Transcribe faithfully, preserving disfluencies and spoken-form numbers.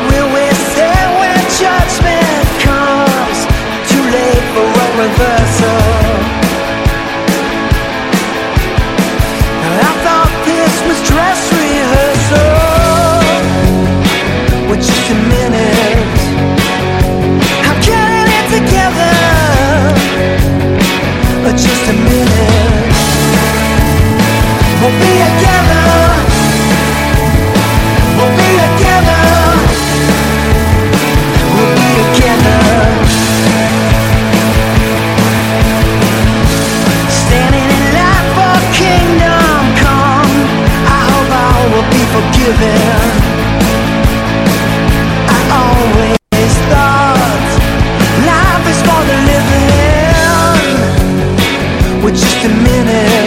will we say when judgment comes? Too late for a reversal. I thought this was dress rehearsal. With just a minute, I'm getting it together. But just a minute, we'll be together. We'll be together. We'll be together. Standing in line for kingdom come. I hope I will be forgiven. I always thought life is for the living. With just a minute,